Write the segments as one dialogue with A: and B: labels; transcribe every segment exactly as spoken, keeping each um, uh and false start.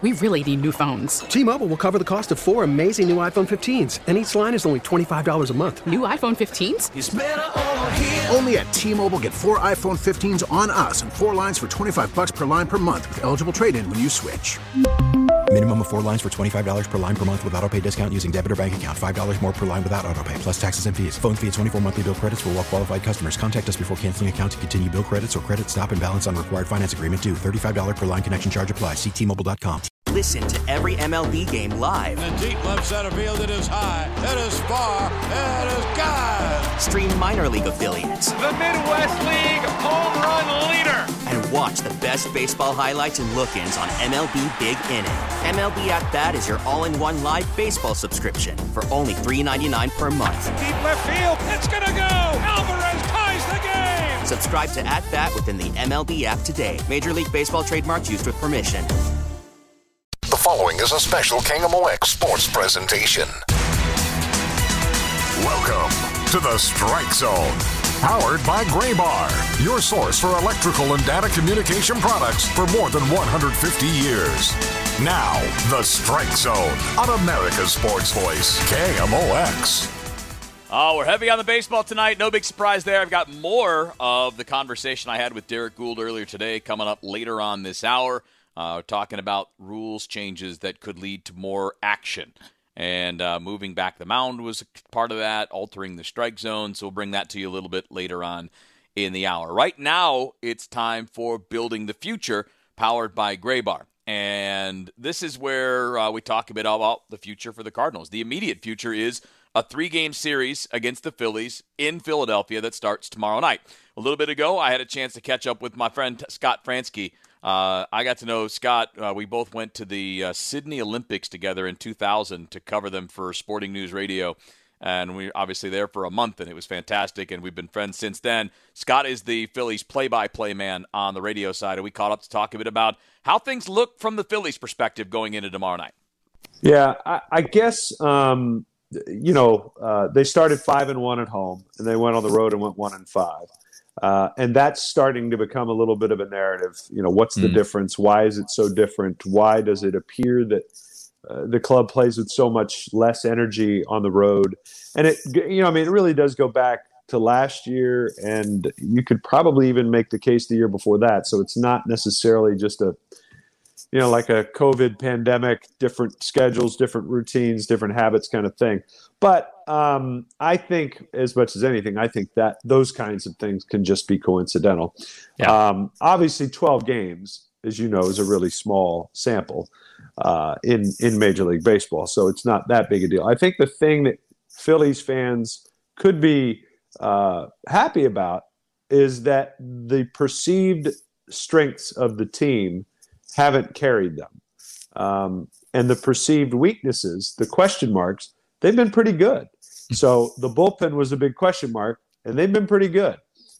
A: We really need new phones.
B: T-Mobile will cover the cost of four amazing new iPhone fifteens, and each line is only twenty-five dollars a month.
A: New iPhone fifteens?
C: It's better over here.
D: Only at T-Mobile, get four iPhone fifteens on us and four lines for twenty-five dollars per line per month with eligible trade-in when you switch.
E: Minimum of four lines for twenty-five dollars per line per month with autopay discount using debit or bank account. five dollars more per line without autopay, plus taxes and fees. Phone fee at twenty-four monthly bill credits for well-qualified customers. Contact us before canceling account to continue bill credits or credit stop and balance on required finance agreement due. thirty-five dollars per line connection charge applies. See T Mobile dot com.
F: Listen to every M L B game live.
G: In the deep left center field, it is high, it is far, it is gone.
F: Stream minor league affiliates.
H: The Midwest League home run leader.
F: And watch the best baseball highlights and look-ins on M L B Big Inning. M L B At Bat is your all-in-one live baseball subscription for only three dollars and ninety-nine cents per month.
H: Deep left field, it's gonna go. Alvarez ties the game.
F: Subscribe to At Bat within the M L B app today. Major League Baseball trademarks used with permission.
I: The following is a special K M O X sports presentation. Welcome to the Strike Zone, powered by Gray Bar, your source for electrical and data communication products for more than one hundred fifty years. Now, the Strike Zone on America's Sports Voice, K M O X.
J: Oh, we're heavy on the baseball tonight. No big surprise there. I've got more of the conversation I had with Derek Gould earlier today coming up later on this hour. Uh, talking about rules changes that could lead to more action. And uh, moving back the mound was a part of that, altering the strike zone. So we'll bring that to you a little bit later on in the hour. Right now, it's time for Building the Future, powered by Gray Bar. And this is where uh, we talk a bit about the future for the Cardinals. The immediate future is a three-game series against the Phillies in Philadelphia that starts tomorrow night. A little bit ago, I had a chance to catch up with my friend Scott Fransky. Uh, I got to know Scott. Uh, we both went to the uh, Sydney Olympics together in two thousand to cover them for Sporting News Radio. And we were obviously there for a month, and it was fantastic, and we've been friends since then. Scott is the Phillies play-by-play man on the radio side, and we caught up to talk a bit about how things look from the Phillies' perspective going into tomorrow night.
K: Yeah, I, I guess, um, you know, uh, they started five and one at home, and they went on the road and went one and five. Uh, and that's starting to become a little bit of a narrative. You know, what's the mm. difference? Why is it so different? Why does it appear that uh, the club plays with so much less energy on the road? And it, you know, I mean, it really does go back to last year, and you could probably even make the case the year before that. So it's not necessarily just a, you know, like a COVID pandemic, different schedules, different routines, different habits kind of thing. But um, I think, as much as anything, I think that those kinds of things can just be coincidental. Yeah. Um, obviously, twelve games, as you know, is a really small sample uh, in, in Major League Baseball. So it's not that big a deal. I think the thing that Phillies fans could be uh, happy about is that the perceived strengths of the team haven't carried them. Um, and the perceived weaknesses, the question marks, they've been pretty good. So the bullpen was a big question mark, and they've been pretty good.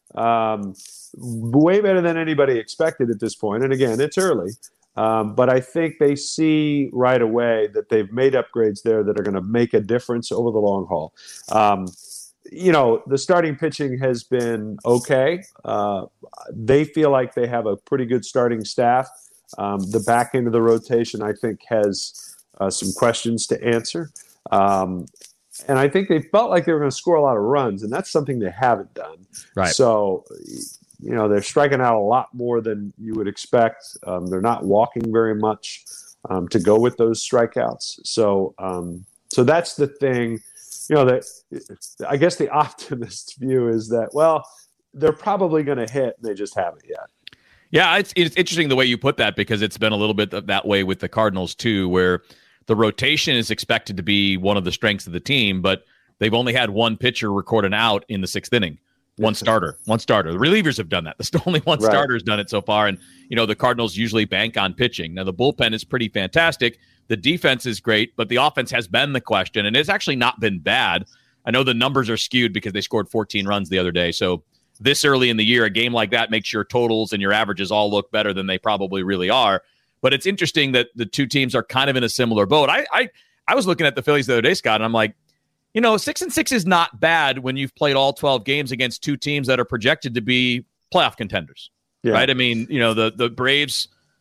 K: Um, way better than anybody expected at this point. And again, it's early. Um, but I think they see right away that they've made upgrades there that are going to make a difference over the long haul. Um, you know, the starting pitching has been okay. Uh, they feel like they have a pretty good starting staff. Um, the back end of the rotation, I think, has uh, some questions to answer. Um, and I think they felt like they were going to score a lot of runs, and that's something they haven't done.
L: Right.
K: So, you know, they're striking out a lot more than you would expect. Um, they're not walking very much um, to go with those strikeouts. So, um, so that's the thing. You know, that I guess the optimist view is that, well, they're probably going to hit, and they just haven't yet.
L: Yeah, it's it's interesting the way you put that, because it's been a little bit that way with the Cardinals too, where the rotation is expected to be one of the strengths of the team, but they've only had one pitcher record an out in the sixth inning. One starter, one starter. The relievers have done that. The only one
K: Right.
L: starter has done it so far. And, you know, the Cardinals usually bank on pitching. Now, the bullpen is pretty fantastic. The defense is great, but the offense has been the question, and it's actually not been bad. I know the numbers are skewed because they scored fourteen runs the other day. So this early in the year, a game like that makes your totals and your averages all look better than they probably really are. But it's interesting that the two teams are kind of in a similar boat. I I, I was looking at the Phillies the other day, Scott, and I'm like, you know, six and six is not bad when you've played all twelve games against two teams that are projected to be playoff contenders,
K: Yeah.
L: right? I mean, you know, the the Braves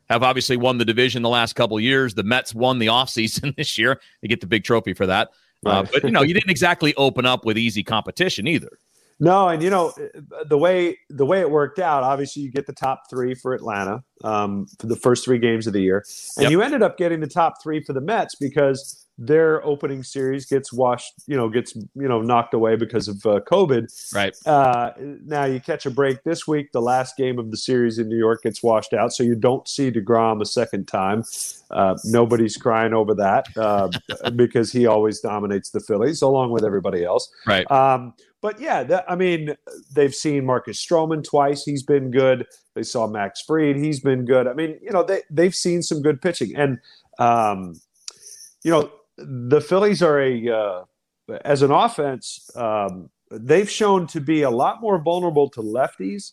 L: have obviously won the division the last couple of years. The Mets won the offseason this year. They get the big trophy for that. Right. Uh, but, you know, you didn't exactly open up with easy competition either.
K: No, and, you know, the way the way it worked out, obviously you get the top three for Atlanta um, for the first three games of the year. And yep. you ended up getting the top three for the Mets because their opening series gets washed, you know, gets, you know, knocked away because of uh, COVID.
L: Right.
K: Uh, now you catch a break this week. The last game of the series in New York gets washed out, so you don't see DeGrom a second time. Uh, nobody's crying over that uh, because he always dominates the Phillies along with everybody else.
L: Right.
K: Um, but yeah, that, I mean, they've seen Marcus Stroman twice. He's been good. They saw Max Fried. He's been good. I mean, you know, they, they've seen some good pitching. And, um, you know, the Phillies are a, uh, as an offense, um, they've shown to be a lot more vulnerable to lefties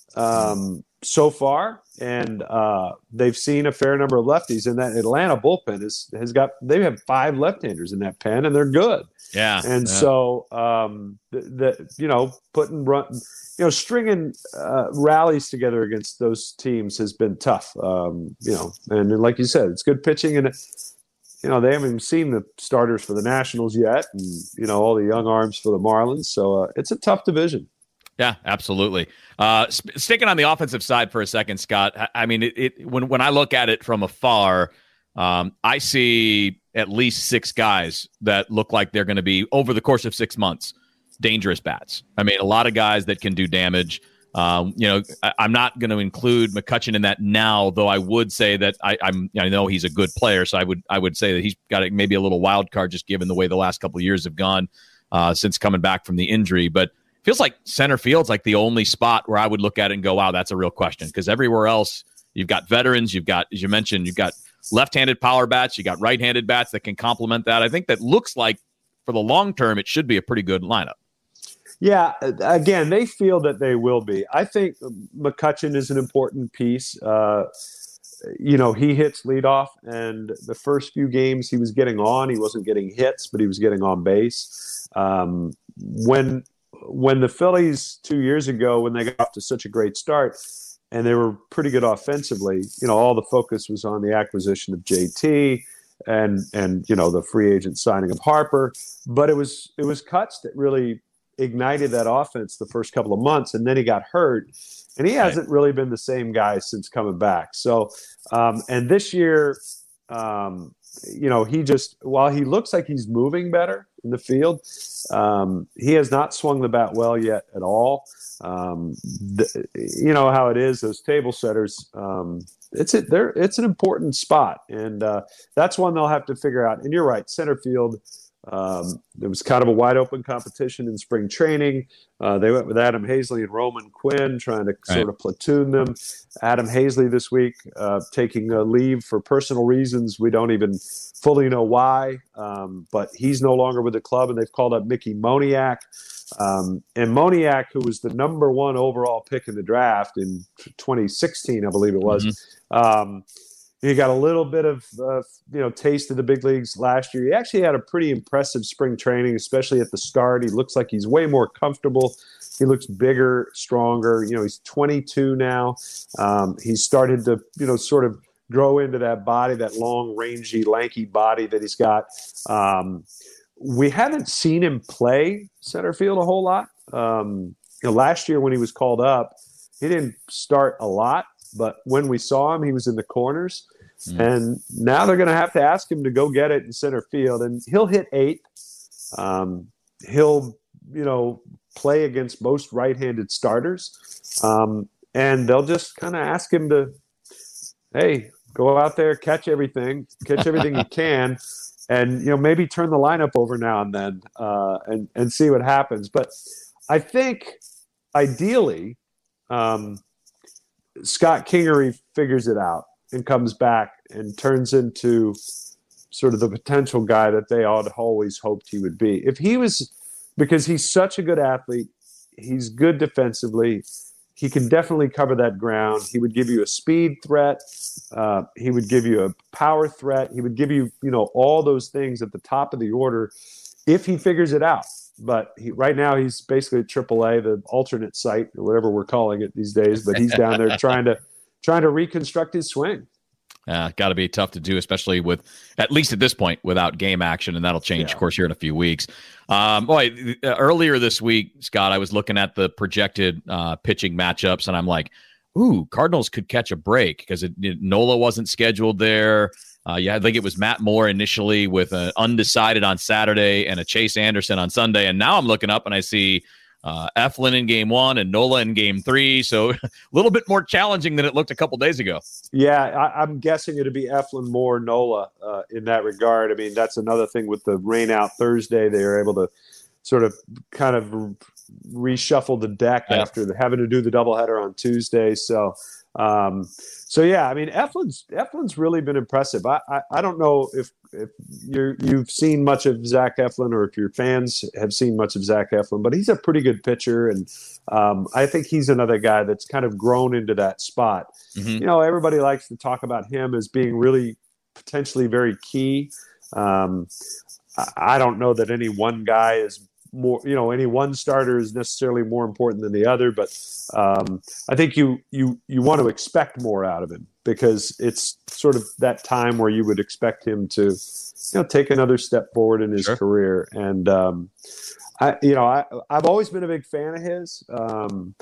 K: um, so far, and uh, they've seen a fair number of lefties. And that Atlanta bullpen is, has got they have five left-handers in that pen, and they're good.
L: Yeah,
K: and
L: yeah.
K: so um, the, the you know putting run, you know stringing uh, rallies together against those teams has been tough. Um, you know, and like you said, it's good pitching and. It, You know, they haven't even seen the starters for the Nationals yet, and, you know, all the young arms for the Marlins. So uh, it's a tough division.
L: Yeah, absolutely. Uh, sp- sticking on the offensive side for a second, Scott, I, I mean, it, it when, when I look at it from afar, um, I see at least six guys that look like they're going to be, over the course of six months, dangerous bats. I mean, a lot of guys that can do damage. Um, you know, I, I'm not going to include McCutchen in that now, though I would say that I, I'm, I know he's a good player, so I would, I would say that he's got a, maybe a little wild card just given the way the last couple of years have gone uh, since coming back from the injury. But it feels like center field's like the only spot where I would look at it and go, wow, that's a real question. Because everywhere else, you've got veterans, you've got, as you mentioned, you've got left-handed power bats, you got right-handed bats that can complement that. I think that looks like for the long term, it should be a pretty good lineup.
K: Yeah, again, they feel that they will be. I think McCutchen is an important piece. Uh, you know, he hits leadoff, and the first few games he was getting on. He wasn't getting hits, but he was getting on base. Um, when when the Phillies two years ago, when they got off to such a great start, and they were pretty good offensively, you know, all the focus was on the acquisition of J T and and you know the free agent signing of Harper. But it was it was Cutts that really ignited that offense the first couple of months, and then he got hurt, and he hasn't right. really been the same guy since coming back. So, um, and this year, um, you know, he just, while he looks like he's moving better in the field, um, he has not swung the bat well yet at all. Um, the, you know how it is, those table setters, um, it's it there. It's an important spot, and uh, that's one they'll have to figure out. And you're right, center field. Um, there was kind of a wide open competition in spring training. Uh, they went with Adam Hazley and Roman Quinn, trying to right. sort of platoon them. Adam Hazley this week uh, taking a leave for personal reasons. We don't even fully know why, um, but he's no longer with the club, and they've called up Mickey Moniak. Um, and Moniak, who was the number one overall pick in the draft in twenty sixteen, I believe it was, mm-hmm. um, he got a little bit of, uh, you know, taste of the big leagues last year. He actually had a pretty impressive spring training, especially at the start. He looks like he's way more comfortable. He looks bigger, stronger. You know, he's twenty-two now. Um, he's started to, you know, sort of grow into that body, that long, rangy, lanky body that he's got. Um, we haven't seen him play center field a whole lot. Um, you know, last year when he was called up, he didn't start a lot. But when we saw him, he was in the corners. Mm. And now they're going to have to ask him to go get it in center field. And he'll hit eight. Um, he'll, you know, play against most right-handed starters. Um, and they'll just kind of ask him to, hey, go out there, catch everything, catch everything you can. And, you know, maybe turn the lineup over now and then uh, and, and see what happens. But I think ideally um, – Scott Kingery figures it out and comes back and turns into sort of the potential guy that they all always hoped he would be. If he was, because he's such a good athlete, he's good defensively, he can definitely cover that ground. He would give you a speed threat. Uh, he would give you a power threat. He would give you, you know, all those things at the top of the order if he figures it out. But he, right now he's basically at triple A, the alternate site, or whatever we're calling it these days. But he's down there trying to trying to reconstruct his swing.
L: Uh, got to be tough to do, especially with, at least at this point, without game action, and that'll change, yeah. of course, here in a few weeks. Um, boy, earlier this week, Scott, I was looking at the projected uh, pitching matchups, and I'm like, ooh, Cardinals could catch a break because it, it, Nola wasn't scheduled there. Uh, yeah, I think it was Matt Moore initially with an undecided on Saturday and a Chase Anderson on Sunday, and now I'm looking up and I see Uh, Eflin in game one and Nola in game three. So a little bit more challenging than it looked a couple days ago.
K: Yeah, I, I'm guessing it'll be Eflin, Moore, Nola uh, in that regard. I mean, that's another thing with the rain out Thursday. They were able to sort of kind of reshuffle the deck right. after the, having to do the doubleheader on Tuesday. So, um, so yeah, I mean, Eflin's Eflin's really been impressive. I, I, I don't know if if you're, you've seen much of Zach Eflin or if your fans have seen much of Zach Eflin, but he's a pretty good pitcher, and um, I think he's another guy that's kind of grown into that spot. Mm-hmm. You know, everybody likes to talk about him as being really potentially very key. Um, I, I don't know that any one guy is more, you know, any one starter is necessarily more important than the other, but um, I think you you you want to expect more out of him because it's sort of that time where you would expect him to, you know, take another step forward in his sure. career. And um, I, you know, I I've always been a big fan of his. Um,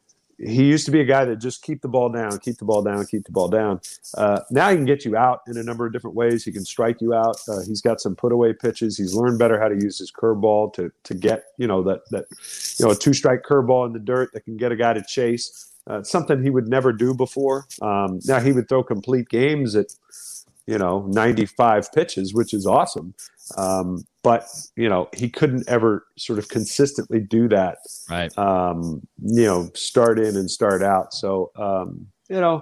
K: he used to be a guy that just keep the ball down, keep the ball down, keep the ball down. Uh, now he can get you out in a number of different ways. He can strike you out. Uh, he's got some put away pitches. He's learned better how to use his curveball to to get, you know, that that you know, a two strike curveball in the dirt that can get a guy to chase. Uh, something he would never do before. Um, now he would throw complete games at, you know, ninety-five pitches, which is awesome. Um, but, you know, he couldn't ever sort of consistently do that.
L: Right.
K: Um, you know, start in and start out. So, um, you know,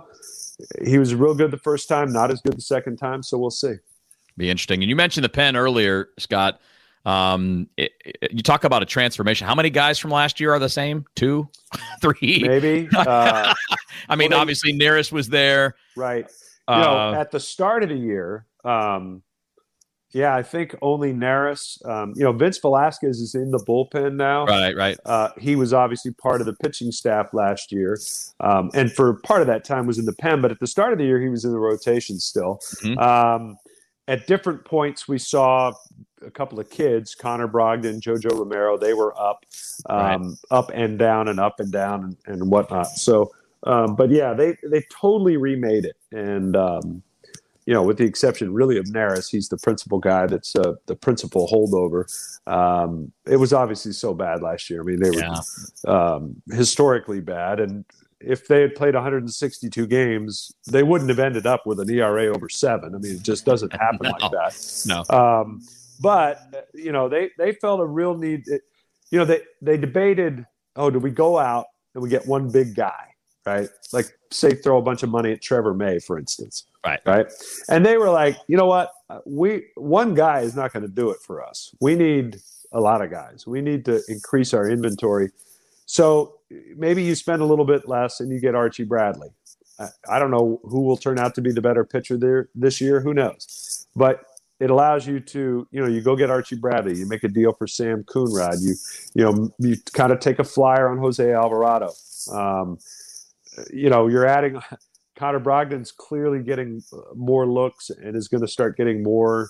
K: he was real good the first time, not as good the second time. So we'll see.
L: Be interesting. And you mentioned the pen earlier, Scott. Um, it, it, you talk about a transformation. How many guys from last year are the same? Two, three,
K: maybe. Uh,
L: I mean, well, they, obviously Neris was there,
K: right? You
L: uh,
K: know, at the start of the year, um, yeah, I think only Neris. Um, you know, Vince Velasquez is in the bullpen now.
L: Right, right.
K: Uh, he was obviously part of the pitching staff last year, um, and for part of that time was in the pen. But at the start of the year, he was in the rotation still. Mm-hmm. Um, at different points, we saw a couple of kids, Connor Brogdon, JoJo Romero, they were up, um, right. up and down and up and down and, and whatnot. So, um, but yeah, they, they totally remade it. And, um, you know, with the exception really of Neris, he's the principal guy that's uh, the principal holdover. Um, it was obviously so bad last year. I mean, they were yeah. um, historically bad. And if they had played one hundred sixty-two games, they wouldn't have ended up with an E R A over seven. I mean, it just doesn't happen
L: no.
K: like that.
L: No.
K: Um, But, you know, they, they felt a real need. You know, they, they debated, oh, do we go out and we get one big guy, right? Like, say, throw a bunch of money at Trevor May, for instance.
L: Right.
K: Right. And they were like, you know what? We one guy is not going to do it for us. We need a lot of guys. We need to increase our inventory. So maybe you spend a little bit less and you get Archie Bradley. I, I don't know who will turn out to be the better pitcher there this year. Who knows? But it allows you to, you know, you go get Archie Bradley, you make a deal for Sam Coonrod, you, you know, you kind of take a flyer on Jose Alvarado. Um, you know, you're adding Connor Brogdon's clearly getting more looks and is going to start getting more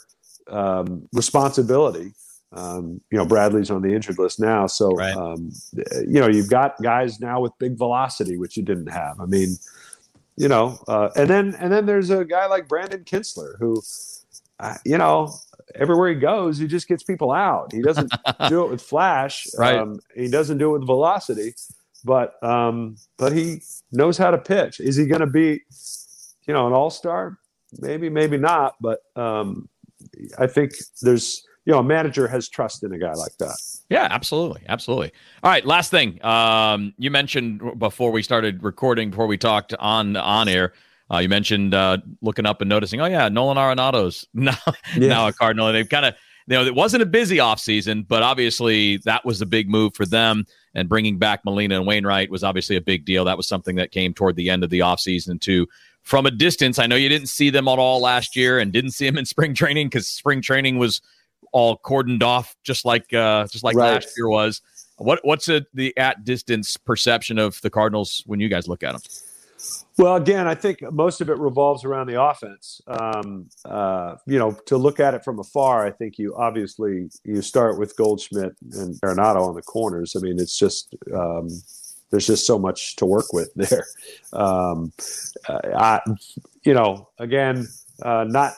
K: um, responsibility. Um, you know, Bradley's on the injured list now. So,
L: right. um,
K: you know, you've got guys now with big velocity, which you didn't have. I mean, you know, uh, and then, and then there's a guy like Brandon Kinsler who, Uh, you know, everywhere he goes, he just gets people out. He doesn't do it with flash.
L: Right.
K: Um, he doesn't do it with velocity, but um, but he knows how to pitch. Is he going to be, you know, an all-star? Maybe, maybe not. But um, I think there's, you know, a manager has trust in a guy like that.
L: Yeah, absolutely. Absolutely. All right. Last thing. Um, you mentioned before we started recording, before we talked on on air, Uh, you mentioned uh, looking up and noticing, oh, yeah, Nolan Arenado's now,
K: yeah.
L: now a Cardinal. And they've kind of, you know, it wasn't a busy offseason, but obviously that was a big move for them. And bringing back Molina and Wainwright was obviously a big deal. That was something that came toward the end of the offseason, too. From a distance, I know you didn't see them at all last year and didn't see them in spring training because spring training was all cordoned off just like uh, just like
K: right.
L: last year was. What What's a, the at-distance perception of the Cardinals when you guys look at them?
K: Well, again, I think most of it revolves around the offense. Um, uh, you know, to look at it from afar, I think you obviously you start with Goldschmidt and Arenado on the corners. I mean, it's just um, there's just so much to work with there. Um, I, you know, again, uh, not.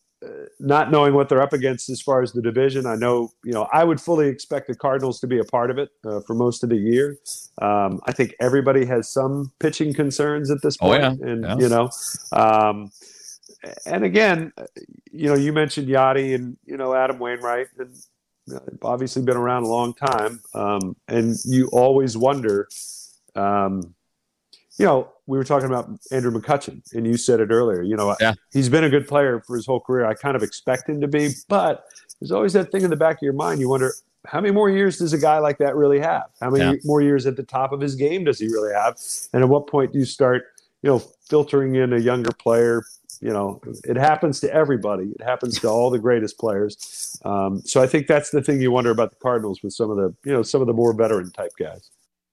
K: Not knowing what they're up against as far as the division, I know, you know, I would fully expect the Cardinals to be a part of it uh, for most of the year. Um, I think everybody has some pitching concerns at this point.
L: Oh, yeah.
K: And,
L: yeah.
K: you know, um, and again, you know, you mentioned Yachty and, you know, Adam Wainwright, and uh, obviously been around a long time. Um, and you always wonder, um, you know, we were talking about Andrew McCutchen, and you said it earlier. You know,
L: yeah.
K: he's been a good player for his whole career. I kind of expect him to be, but there's always that thing in the back of your mind. You wonder, how many more years does a guy like that really have? How many yeah. more years at the top of his game does he really have? And at what point do you start, you know, filtering in a younger player? You know, it happens to everybody. It happens to all the greatest players. Um, so I think that's the thing you wonder about the Cardinals with some of the, you know, some of the more veteran type guys.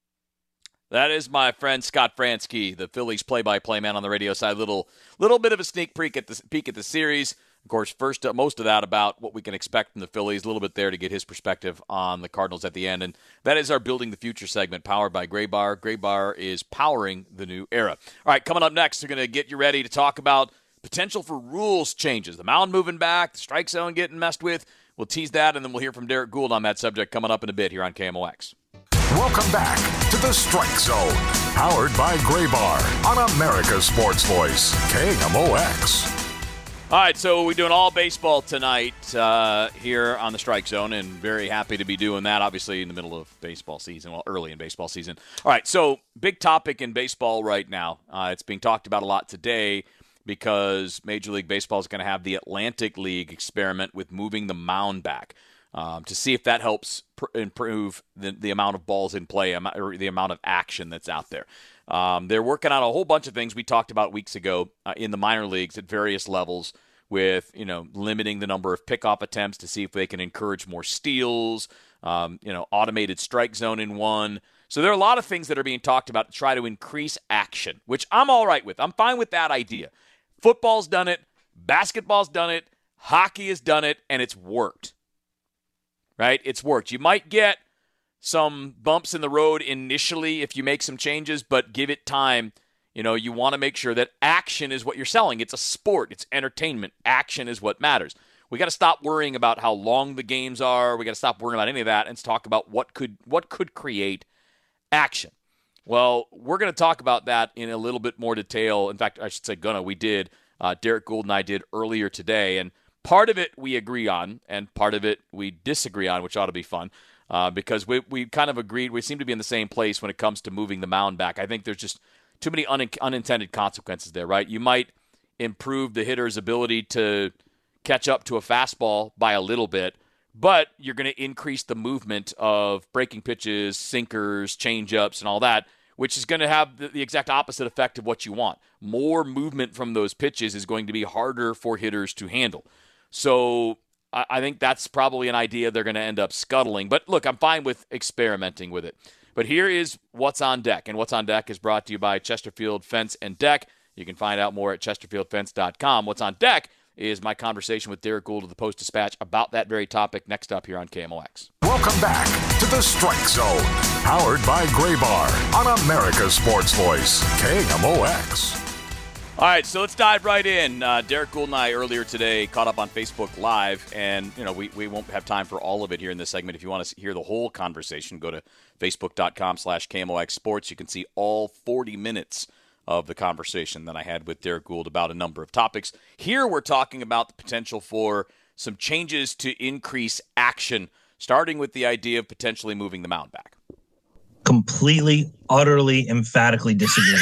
J: That is my friend Scott Fransky, the Phillies play-by-play man on the radio side. Little little bit of a sneak peek at the peek at the series. Of course, first uh, most of that about what we can expect from the Phillies. A little bit there to get his perspective on the Cardinals at the end, and that is our Building the Future segment, powered by Gray Bar. Gray Bar is powering the new era. All right, coming up next, we're going to get you ready to talk about potential for rules changes, the mound moving back, the strike zone getting messed with. We'll tease that, and then we'll hear from Derek Gould on that subject coming up in a bit here on K M O X.
I: Welcome back to the Strike Zone, powered by Gray Bar on America's Sports Voice, K M O X.
J: All right, so we're doing all baseball tonight uh, here on the Strike Zone, and very happy to be doing that, obviously, in the middle of baseball season, well, early in baseball season. All right, so big topic in baseball right now. Uh, it's being talked about a lot today because Major League Baseball is going to have the Atlantic League experiment with moving the mound back. Um, to see if that helps pr- improve the, the amount of balls in play, or the amount of action that's out there. Um, they're working on a whole bunch of things we talked about weeks ago uh, in the minor leagues at various levels with, you know, limiting the number of pickoff attempts to see if they can encourage more steals, um, you know, automated strike zone in one. So there are a lot of things that are being talked about to try to increase action, which I'm all right with. I'm fine with that idea. Football's done it. Basketball's done it. Hockey has done it, and it's worked. Right? It's worked. You might get some bumps in the road initially if you make some changes, but give it time. You know, you want to make sure that action is what you're selling. It's a sport. It's entertainment. Action is what matters. We got to stop worrying about how long the games are. We got to stop worrying about any of that and talk about what could what could create action. Well, we're going to talk about that in a little bit more detail. In fact, I should say gonna. We did. Uh, Derek Gould and I did earlier today, and part of it we agree on, and part of it we disagree on, which ought to be fun, uh, because we we kind of agreed. We seem to be in the same place when it comes to moving the mound back. I think there's just too many un- unintended consequences there, right? You might improve the hitter's ability to catch up to a fastball by a little bit, but you're going to increase the movement of breaking pitches, sinkers, changeups, and all that, which is going to have the, the exact opposite effect of what you want. More movement from those pitches is going to be harder for hitters to handle. So I, I think that's probably an idea they're going to end up scuttling. But look, I'm fine with experimenting with it. But here is What's on Deck. And What's on Deck is brought to you by Chesterfield Fence and Deck. You can find out more at chesterfield fence dot com. What's on Deck is my conversation with Derek Gould of the Post-Dispatch about that very topic next up here on K M O X.
I: Welcome back to the Strike Zone, powered by Gray Bar on America's Sports Voice, K M O X.
J: All right, so let's dive right in. Uh, Derek Gould and I earlier today caught up on Facebook Live, and you know we, we won't have time for all of it here in this segment. If you want to hear the whole conversation, go to facebook.com slash KMOX Sports. You can see all forty minutes of the conversation that I had with Derek Gould about a number of topics. Here we're talking about the potential for some changes to increase action, starting with the idea of potentially moving the mound back.
C: Completely, utterly, emphatically disagree.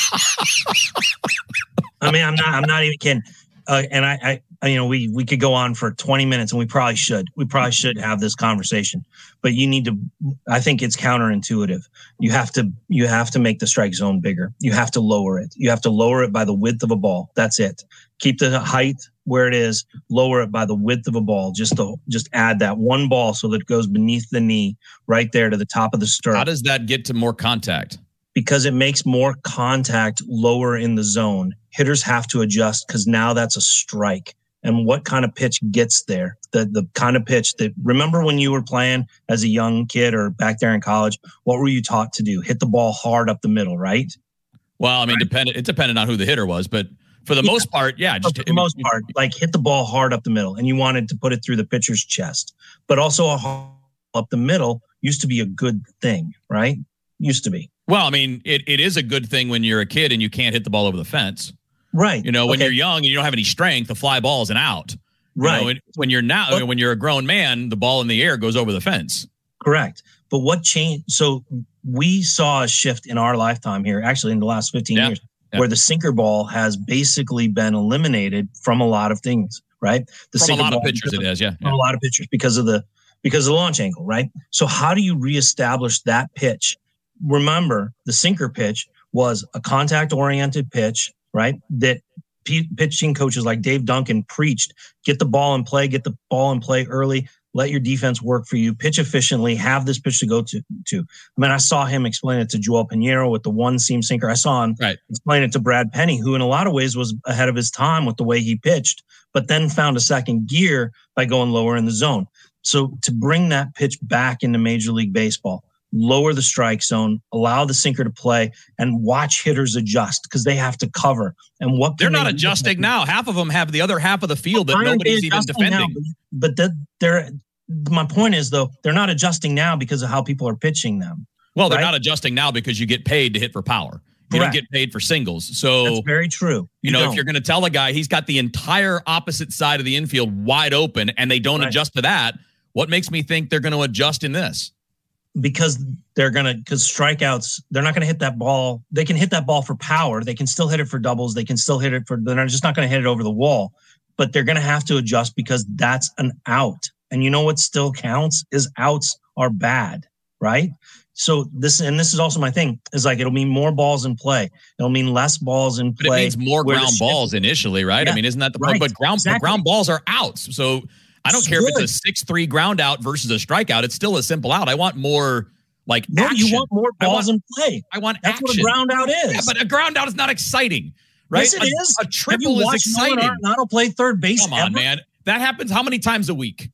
C: I mean, I'm not. I'm not even kidding. Uh, and I, I, you know, we we could go on for twenty minutes, and we probably should. We probably should have this conversation. But you need to. I think it's counterintuitive. You have to. You have to make the strike zone bigger. You have to lower it. You have to lower it by the width of a ball. That's it. Keep the height where it is. Lower it by the width of a ball. Just to just add that one ball so that it goes beneath the knee, right there to the top of the stirrup.
L: How does that get to more contact?
C: Because it makes more contact lower in the zone. Hitters have to adjust because now that's a strike. And what kind of pitch gets there? The the kind of pitch that, remember when you were playing as a young kid or back there in college, what were you taught to do? Hit the ball hard up the middle, right?
L: Well, I mean, right. dependent, it depended on who the hitter was, but for the yeah. most part, yeah.
C: Just, for the most part, like hit the ball hard up the middle, and you wanted to put it through the pitcher's chest. But also a hard up the middle used to be a good thing, right? Used to be.
L: Well, I mean, it, it is a good thing when you're a kid and you can't hit the ball over the fence.
C: Right.
L: You know, when
C: okay.
L: you're young and you don't have any strength, a fly ball is an out. You
C: right.
L: know, when, when you're now, but, when you're a grown man, the ball in the air goes over the fence.
C: Correct. But what changed? So we saw a shift in our lifetime here, actually in the last fifteen yeah. years, yeah. where the sinker ball has basically been eliminated from a lot of things, right? The
L: from
C: sinker
L: a lot
C: ball,
L: of pitchers it is, yeah.
C: From yeah. a lot of pitchers because of the because of the launch angle, right? So how do you reestablish that pitch? Remember, the sinker pitch was a contact-oriented pitch, right? That p- pitching coaches like Dave Duncan preached: get the ball in play, get the ball in play early, let your defense work for you, pitch efficiently, have this pitch to go to. to. I mean, I saw him explain it to Joel Pinheiro with the one-seam sinker. I saw him
L: right.
C: explain it to Brad Penny, who in a lot of ways was ahead of his time with the way he pitched, but then found a second gear by going lower in the zone. So to bring that pitch back into Major League Baseball, lower the strike zone, allow the sinker to play, and watch hitters adjust because they have to cover. And what
L: they're not they adjusting now. Half of them have the other half of the field that nobody's even defending.
C: Now, but that they're my point is though they're not adjusting now because of how people are pitching them.
L: Well, they're
C: right?
L: not adjusting now because you get paid to hit for power. You
C: Correct.
L: don't get paid for singles. So
C: that's very true.
L: You, you know, don't. If you're going to tell a guy he's got the entire opposite side of the infield wide open and they don't right. adjust to that, what makes me think they're going to adjust in this?
C: Because they're going to, because strikeouts, they're not going to hit that ball. They can hit that ball for power. They can still hit it for doubles. They can still hit it for, they're just not going to hit it over the wall, but they're going to have to adjust because that's an out. And you know what still counts is outs are bad, right? So this, and this is also my thing, is like, it'll mean more balls in play. It'll mean less balls in play.
L: But it means more ground balls initially, right?
C: Yeah,
L: I mean, isn't that the
C: right,
L: point? But ground,
C: exactly.
L: but ground balls are outs. So I don't
C: it's
L: care
C: good.
L: if it's a six three ground out versus a strikeout. It's still a simple out. I want more like
C: no,
L: action.
C: you want more balls
L: want,
C: in play.
L: I want
C: That's
L: action.
C: what a ground out is.
L: Yeah, but a ground out is not exciting, right?
C: Yes, it
L: a,
C: is.
L: A triple is exciting.
C: Arenado play third base.
L: Come on,
C: ever?
L: man. That happens how many times a week?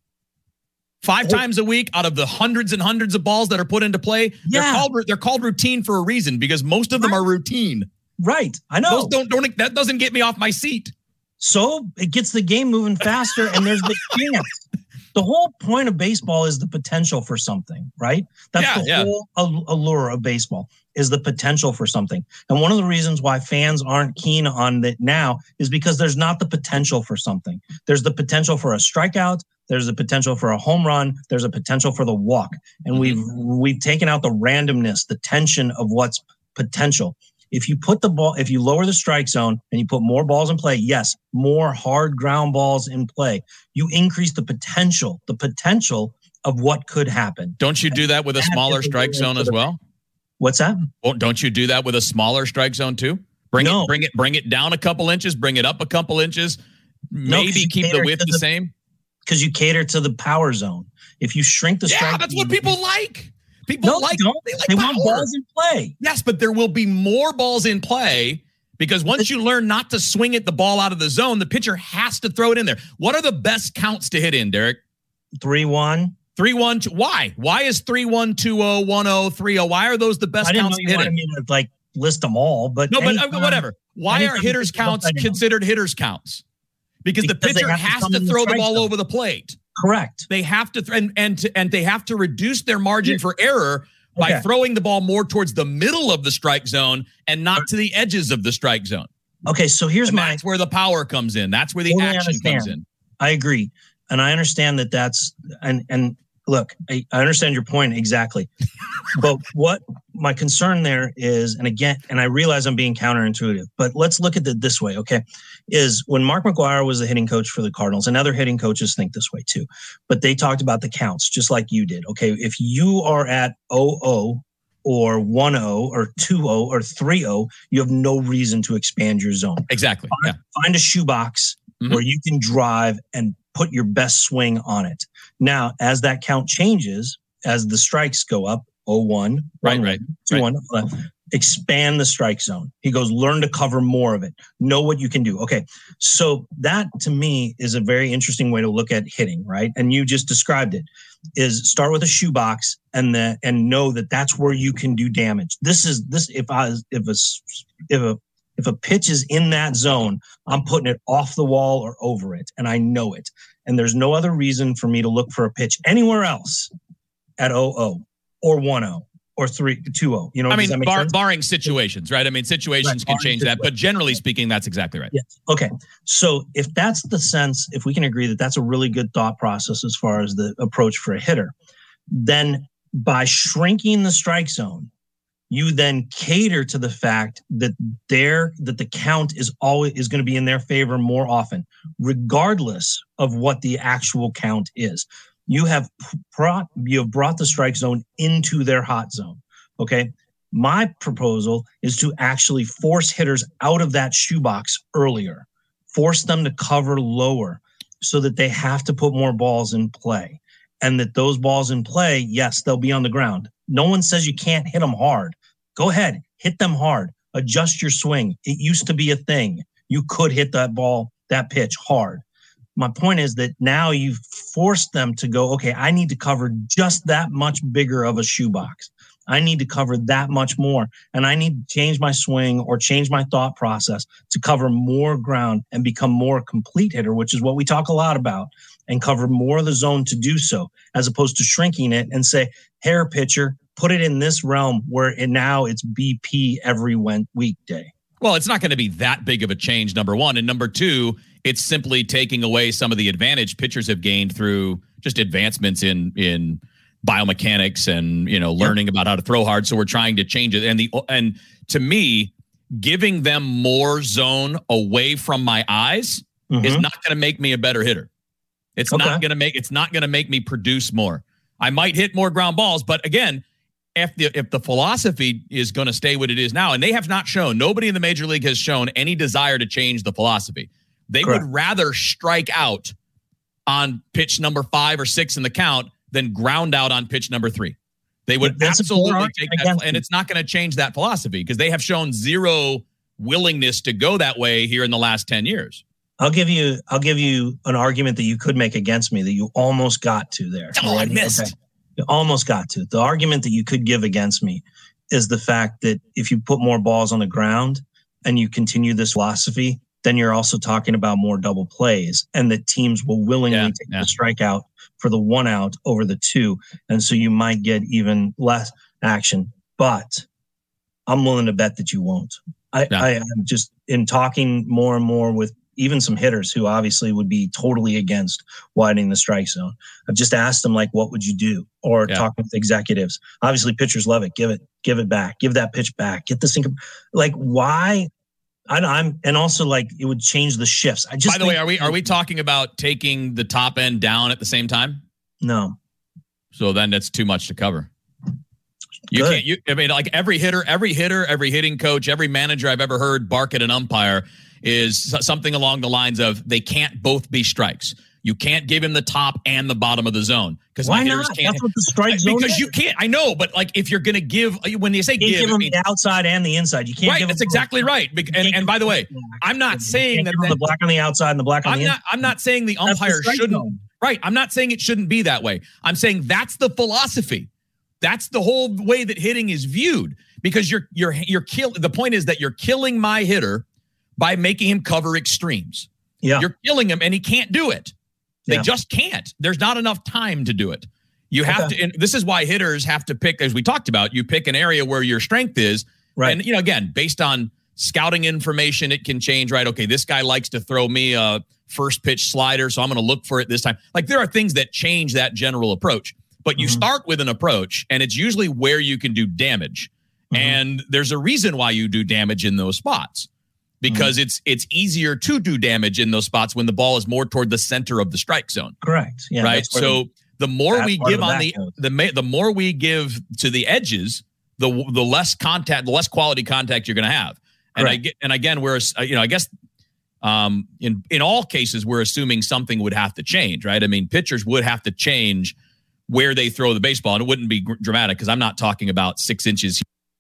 L: Five
C: oh.
L: times a week out of the hundreds and hundreds of balls that are put into play.
C: Yeah.
L: They're called they're called routine for a reason because most of them
C: right.
L: are routine.
C: Right. I know.
L: Those don't don't that doesn't get me off my seat.
C: So it gets the game moving faster and there's the chance. The whole point of baseball is the potential for something, right? That's
L: yeah,
C: the
L: yeah.
C: whole allure of baseball is the potential for something. And one of the reasons why fans aren't keen on it now is because there's not the potential for something. There's the potential for a strikeout. There's a potential for a home run. There's a potential for the walk. And mm-hmm. we've we've taken out the randomness, the tension of what's potential. If you put the ball, if you lower the strike zone and you put more balls in play, yes, more hard ground balls in play, you increase the potential, the potential of what could happen.
L: Don't you do that with a smaller strike zone as well?
C: What's that?
L: Well, don't you do that with a smaller strike zone too? Bring
C: no.
L: it, bring it, bring it down a couple inches, bring it up a couple inches, maybe
C: no,
L: keep the width the,
C: the
L: same.
C: Because you cater to the power zone. If you shrink the strike,
L: yeah, that's what people like. People
C: no,
L: like,
C: they, don't.
L: they like
C: they
L: power.
C: want balls in play.
L: Yes, but there will be more balls in play because once you learn not to swing it the ball out of the zone, the pitcher has to throw it in there. What are the best counts to hit in, Derek?
C: three one
L: three one two Why? Why is three one, two oh, one oh, three oh? Why are those the best
C: I didn't
L: counts
C: know
L: to
C: you
L: hit
C: wanted me to like list them all, but
L: no, but
C: anytime,
L: uh, whatever. Why are hitters counts considered hitters counts? Because, because the pitcher has to, to throw the, the ball zone. over the plate.
C: Correct.
L: They have to, th- and and to, and they have to reduce their margin yeah. for error by okay. throwing the ball more towards the middle of the strike zone and not to the edges of the strike zone.
C: Okay, so here's
L: and
C: my.
L: That's where the power comes in. That's where the
C: totally
L: action
C: understand.
L: comes in.
C: I agree, and I understand that that's and and look, I, I understand your point exactly, but what my concern there is, and again, and I realize I'm being counterintuitive, but let's look at it this way, okay? Is when Mark McGwire was the hitting coach for the Cardinals, and other hitting coaches think this way too, but they talked about the counts just like you did. Okay, if you are at oh oh or one oh or two oh or three oh, you have no reason to expand your zone.
L: Exactly.
C: Find,
L: yeah.
C: find a shoebox mm-hmm. where you can drive and put your best swing on it. Now, as that count changes, as the strikes go up, oh one,
L: right, right,
C: two
L: right.
C: one, uh, expand the strike zone. He goes, learn to cover more of it. Know what you can do. Okay. So that to me is a very interesting way to look at hitting, right? And you just described it, is start with a shoebox and the, and know that that's where you can do damage. This is this, if I, if a, if a, if a pitch is in that zone, I'm putting it off the wall or over it. And I know it. And there's no other reason for me to look for a pitch anywhere else at oh oh or one oh. Or three, two oh. You know,
L: I mean, bar,
C: sense?
L: barring situations, right? I mean, situations right, can change that, but generally speaking, that's exactly right.
C: Yes. Okay. So if that's the sense, if we can agree that that's a really good thought process as far as the approach for a hitter, then by shrinking the strike zone, you then cater to the fact that their that the count is always is going to be in their favor more often, regardless of what the actual count is. You have brought you have brought the strike zone into their hot zone. Okay. My proposal is to actually force hitters out of that shoebox earlier, force them to cover lower so that they have to put more balls in play. And that those balls in play, yes, they'll be on the ground. No one says you can't hit them hard. Go ahead, hit them hard. Adjust your swing. It used to be a thing. You could hit that ball, that pitch hard. My point is that now you've forced them to go, okay, I need to cover just that much bigger of a shoebox. I need to cover that much more. And I need to change my swing or change my thought process to cover more ground and become more complete hitter, which is what we talk a lot about, and cover more of the zone to do so, as opposed to shrinking it and say, hair pitcher, put it in this realm where it, now it's B P every weekday.
L: Well, it's not going to be that big of a change, number one. And number two, it's simply taking away some of the advantage pitchers have gained through just advancements in in biomechanics and, you know, learning yep. about how to throw hard. So we're trying to change it. And the and to me, giving them more zone away from my eyes mm-hmm. is not going to make me a better hitter. It's okay. not going to make it's not going to make me produce more. I might hit more ground balls, but again, if the if the philosophy is going to stay what it is now, and they have not shown, nobody in the major league has shown any desire to change the philosophy. They Correct. would rather strike out on pitch number five or six in the count than ground out on pitch number three. They would That's absolutely take that, and it's not going to change that philosophy because they have shown zero willingness to go that way here in the last ten years.
C: I'll give you I'll give you an argument that you could make against me that you almost got to there.
L: Oh, I missed.
C: Okay. You almost got to. The argument that you could give against me is the fact that if you put more balls on the ground and you continue this philosophy, then you're also talking about more double plays and that teams will willingly yeah, take yeah. the strikeout for the one out over the two. And so you might get even less action, but I'm willing to bet that you won't. I, yeah. I, I'm just in talking more and more with even some hitters who obviously would be totally against widening the strike zone. I've just asked them, like, what would you do? Or yeah. talking with executives. Obviously pitchers love it. Give it, give it back, give that pitch back, get this. Inc- like why? I, I'm, and also like it would change the shifts. I just,
L: by the way, are we, are we talking about taking the top end down at the same time?
C: No.
L: So then that's too much to cover. You
C: Good.
L: can't, you, I mean, like every hitter, every hitter, every hitting coach, every manager I've ever heard bark at an umpire is something along the lines of they can't both be strikes. You can't give him the top and the bottom of the zone because my hitters can't.
C: That's what the strike zone
L: because
C: is.
L: you can't. I know, but like if you're going to give, when you say
C: you can't
L: give,
C: give them
L: mean,
C: the outside and the inside. You can't.
L: Right,
C: give
L: that's
C: them
L: exactly right. And, and by the way, I'm not saying that
C: the black on the outside and the black on
L: I'm
C: the
L: not.
C: inside.
L: I'm not saying the umpire
C: the
L: shouldn't.
C: Zone.
L: Right, I'm not saying it shouldn't be that way. I'm saying that's the philosophy. That's the whole way that hitting is viewed because you're you're you're kill. The point is that you're killing my hitter by making him cover extremes.
C: Yeah,
L: you're killing him, and he can't do it. They
C: yeah.
L: just can't. There's not enough time to do it. You have okay. to. And this is why hitters have to pick, as we talked about. You pick an area where your strength is,
C: right?
L: And you know, again, based on scouting information, it can change. Right? Okay, this guy likes to throw me a first pitch slider, so I'm going to look for it this time. Like there are things that change that general approach. But you mm-hmm. start with an approach, and it's usually where you can do damage. Mm-hmm. And there's a reason why you do damage in those spots, because mm-hmm. it's it's easier to do damage in those spots when the ball is more toward the center of the strike zone.
C: Correct. Yeah.
L: Right. So the, the more we give on the
C: goes.
L: the the more we give to the edges, the the less contact, the less quality contact you're going to have. And I get and again, we're you know I guess. Um, in in all cases, we're assuming something would have to change, right? I mean, pitchers would have to change where they throw the baseball, and it wouldn't be gr- dramatic because I'm not talking about six inches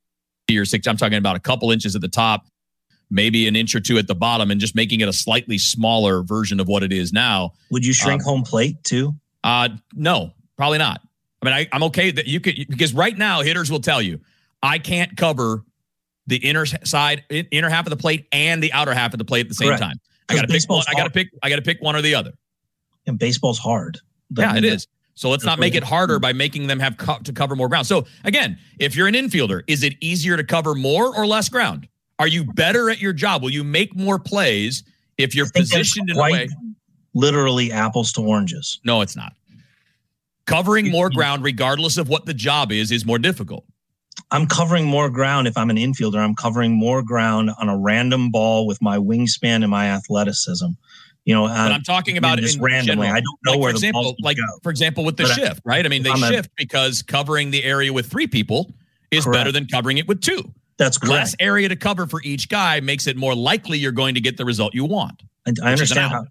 L: or six. I'm talking about a couple inches at the top, maybe an inch or two at the bottom, and just making it a slightly smaller version of what it is now.
C: Would you shrink
L: um,
C: home plate too?
L: Uh, no, probably not. I mean, I, I'm okay that you could, because right now hitters will tell you, I can't cover the inner side, inner half of the plate and the outer half of the plate at the same
C: Correct.
L: time. I got to pick one. I got to pick. I got to pick one or the other.
C: And baseball's hard.
L: Yeah, it is. So let's not make it harder by making them have co- to cover more ground. So again, if you're an infielder, is it easier to cover more or less ground? Are you better at your job? Will you make more plays if you're positioned in a way?
C: Literally apples to oranges.
L: No, it's not. Covering more ground, regardless of what the job is, is more difficult.
C: I'm covering more ground if I'm an infielder. I'm covering more ground on a random ball with my wingspan and my athleticism. You know,
L: but I'm talking about
C: just
L: in
C: randomly.
L: General.
C: I don't know
L: like
C: where
L: for example,
C: the ball
L: like
C: go.
L: for example, with the
C: But
L: shift,
C: I,
L: right? I mean, they
C: I'm
L: shift
C: a,
L: because covering the area with three people is
C: correct.
L: better than covering it with two.
C: That's correct.
L: Less area to cover for each guy makes it more likely you're going to get the result you want.
C: I, I understand how.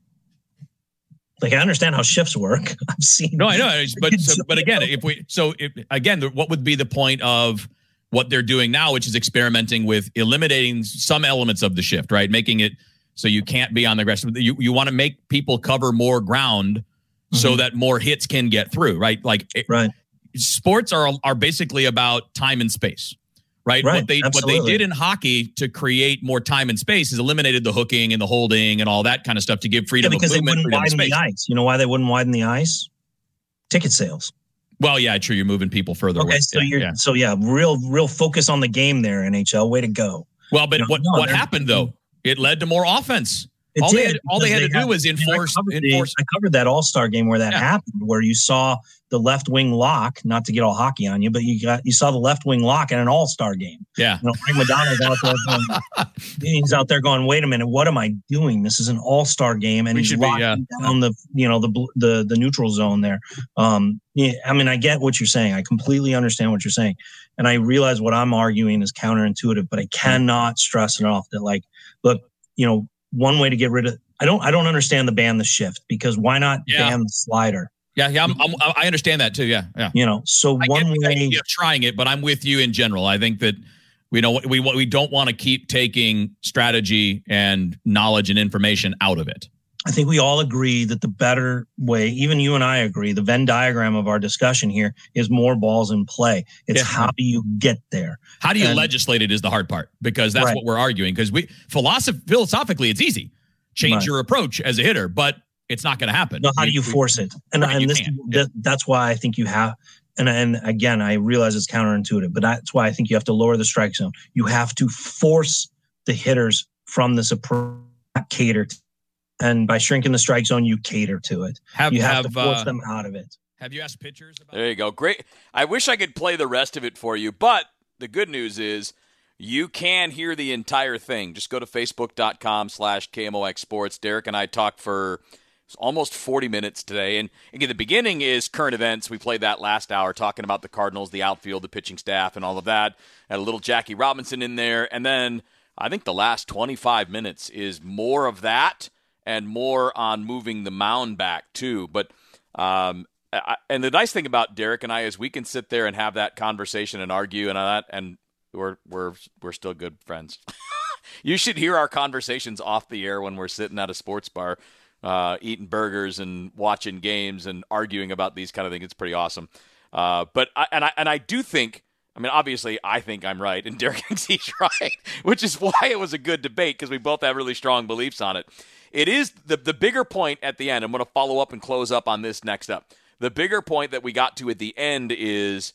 C: Like I understand how shifts work. I've seen.
L: No, I know, but so, but again, if we so if, again, what would be the point of what they're doing now, which is experimenting with eliminating some elements of the shift, right? Making it so you can't be on the grass. You you want to make people cover more ground mm-hmm. so that more hits can get through, right? Like
C: right.
L: Sports are are basically about time and space. Right?
C: right.
L: What they
C: Absolutely.
L: what they did in hockey to create more time and space is eliminated the hooking and the holding and all that kind of stuff to give freedom
C: yeah, because
L: of movement.
C: They wouldn't widen
L: space.
C: the ice. You know why they wouldn't widen the ice? Ticket sales.
L: Well, yeah, true. You're moving people further
C: okay,
L: away.
C: So
L: yeah,
C: you're
L: yeah.
C: so yeah, real real focus on the game there, N H L. Way to go.
L: Well, but
C: you know,
L: what
C: no,
L: what happened though? It led to more offense.
C: It
L: all
C: did,
L: they had, all they had
C: they
L: to do
C: got,
L: was enforce.
C: I covered,
L: enforce.
C: the, I covered that All-Star game where that yeah. happened, where you saw the left wing lock. Not to get all hockey on you, but you got you saw the left wing lock in an All-Star game.
L: Yeah,
C: you know, Frank Madonna's out there going, he's out there going, wait a minute, what am I doing? This is an All-Star game, and
L: we
C: he's locking
L: be, yeah.
C: down the you know the the the neutral zone there. Um, yeah, I mean, I get what you're saying. I completely understand what you're saying, and I realize what I'm arguing is counterintuitive, but I cannot stress enough that, like, look, you know, one way to get rid of I don't I don't understand the ban the shift, because why not
L: yeah.
C: ban the slider?
L: Yeah, yeah, I'm, I'm, I understand that too. Yeah, yeah.
C: You know, so
L: I
C: one
L: get,
C: way
L: of trying it, but I'm with you in general. I think that we don't we we don't want to keep taking strategy and knowledge and information out of it.
C: I think we all agree that the better way, even you and I agree, the Venn diagram of our discussion here is more balls in play. It's yeah. how do you get there?
L: How do you
C: and,
L: legislate it is the hard part, because that's
C: right.
L: what we're arguing. Because we philosoph- philosophically, it's easy. Change right. your approach as a hitter, but it's not going to happen.
C: No, how
L: we,
C: do you
L: we,
C: force it? And,
L: right,
C: and this,
L: yeah.
C: that's why I think you have, and, and again, I realize it's counterintuitive, but that's why I think you have to lower the strike zone. You have to force the hitters from this approach, not cater to. And by shrinking the strike zone, you cater to it.
L: Have,
C: you have,
L: have
C: to force
L: uh,
C: them out of it.
L: Have you asked pitchers about
J: There you go. Great. I wish I could play the rest of it for you, but the good news is you can hear the entire thing. Just go to facebook.com slash KMOX Sports. Derek and I talked for almost forty minutes today. And again, the beginning is current events. We played that last hour talking about the Cardinals, the outfield, the pitching staff, and all of that. Had a little Jackie Robinson in there. And then I think the last twenty-five minutes is more of that and more on moving the mound back too. But um, I, and the nice thing about Derek and I is we can sit there and have that conversation and argue and all that, and we're we're we're still good friends. You should hear our conversations off the air when we're sitting at a sports bar, uh, eating burgers and watching games and arguing about these kind of things. It's pretty awesome. Uh, but I, and I and I do think. I mean, obviously, I think I'm right, and Derek thinks he's right, which is why it was a good debate, because we both have really strong beliefs on it. It is the the bigger point at the end. I'm going to follow up and close up on this next up. The bigger point that we got to at the end is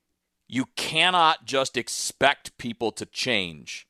J: you cannot just expect people to change.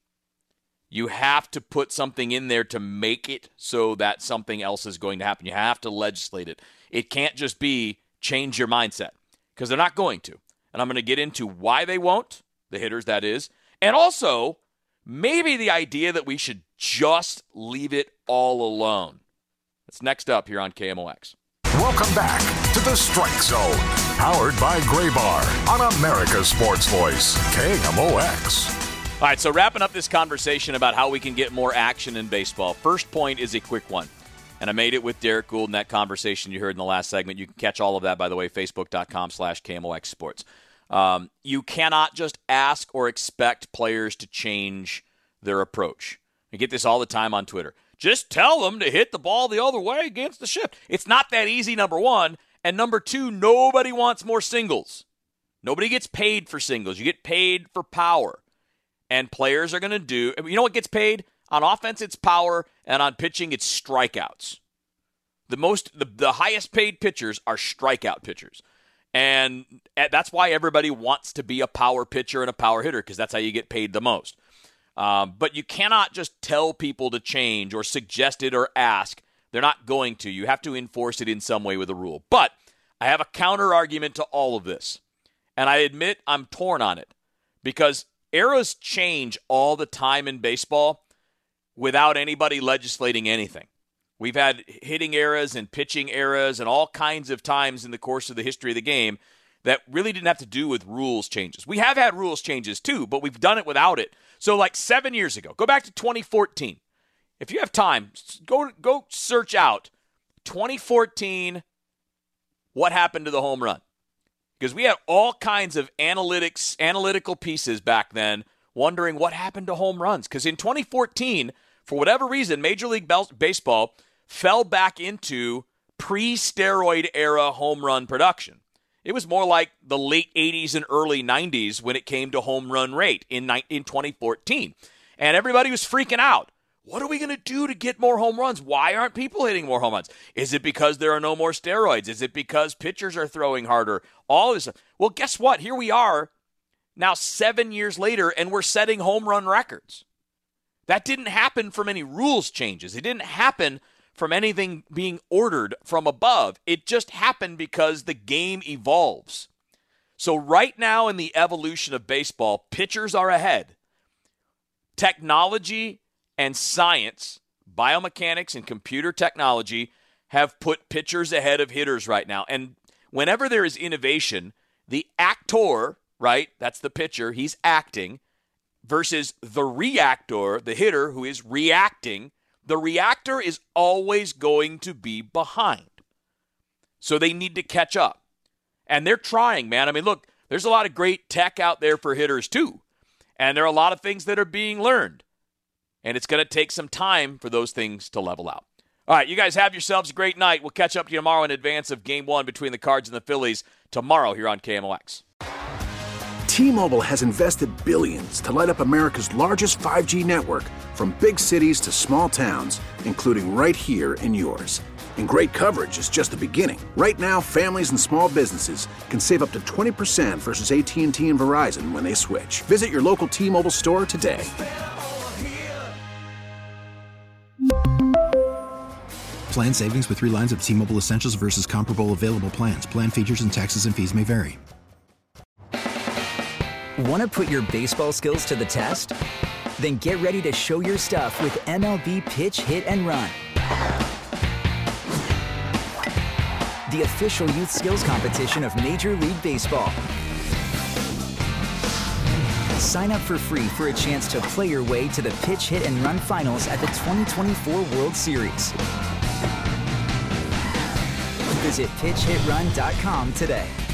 J: You have to put something in there to make it so that something else is going to happen. You have to legislate it. It can't just be change your mindset, because they're not going to. And I'm going to get into why they won't, the hitters, that is. And also, maybe the idea that we should just leave it all alone. That's next up here on K M O X.
I: Welcome back to the Strike Zone, powered by Gray Bar on America's Sports Voice, K M O X.
J: All right, so wrapping up this conversation about how we can get more action in baseball. First point is a quick one. And I made it with Derek Gould in that conversation you heard in the last segment. You can catch all of that, by the way, facebook.com slash KMOX Sports. Um, you cannot just ask or expect players to change their approach. I get this all the time on Twitter. Just tell them to hit the ball the other way against the shift. It's not that easy, number one. And number two, nobody wants more singles. Nobody gets paid for singles. You get paid for power. And players are going to do, you know what gets paid? On offense, it's power, and on pitching, it's strikeouts. The most, the, the highest paid pitchers are strikeout pitchers. And that's why everybody wants to be a power pitcher and a power hitter, because that's how you get paid the most. Um, but you cannot just tell people to change or suggest it or ask. They're not going to. You have to enforce it in some way with a rule. But I have a counter argument to all of this. And I admit I'm torn on it, because eras change all the time in baseball without anybody legislating anything. We've had hitting eras and pitching eras and all kinds of times in the course of the history of the game that really didn't have to do with rules changes. We have had rules changes too, but we've done it without it. So like seven years ago, go back to twenty fourteen. If you have time, go go search out twenty fourteen, what happened to the home run? Because we had all kinds of analytics, analytical pieces back then wondering what happened to home runs. Because in twenty fourteen, for whatever reason, Major League Baseball fell back into pre-steroid era home run production. It was more like the late eighties and early nineties when it came to home run rate in in twenty fourteen. And everybody was freaking out. What are we going to do to get more home runs? Why aren't people hitting more home runs? Is it because there are no more steroids? Is it because pitchers are throwing harder? All this stuff. Well, guess what? Here we are now seven years later, and we're setting home run records. That didn't happen from any rules changes. It didn't happen from anything being ordered from above. It just happened because the game evolves. So right now in the evolution of baseball, pitchers are ahead. Technology and science, biomechanics and computer technology have put pitchers ahead of hitters right now. And whenever there is innovation, the actor, right, that's the pitcher, he's acting, versus the reactor, the hitter who is reacting, the reactor is always going to be behind. So they need to catch up. And they're trying, man. I mean, look, there's a lot of great tech out there for hitters too. And there are a lot of things that are being learned. And it's going to take some time for those things to level out. All right, you guys have yourselves a great night. We'll catch up to you tomorrow in advance of Game one between the Cards and the Phillies tomorrow here on K M O X.
D: T-Mobile has invested billions to light up America's largest five G network, from big cities to small towns, including right here in yours. And great coverage is just the beginning. Right now, families and small businesses can save up to twenty percent versus A T and T and Verizon when they switch. Visit your local T-Mobile store today.
E: Plan savings with three lines of T-Mobile Essentials versus comparable available plans. Plan features and taxes and fees may vary.
M: Want to put your baseball skills to the test? Then get ready to show your stuff with M L B Pitch, Hit, and Run. The official youth skills competition of Major League Baseball. Sign up for free for a chance to play your way to the Pitch, Hit, and Run finals at the twenty twenty-four World Series. Visit pitch hit run dot com today.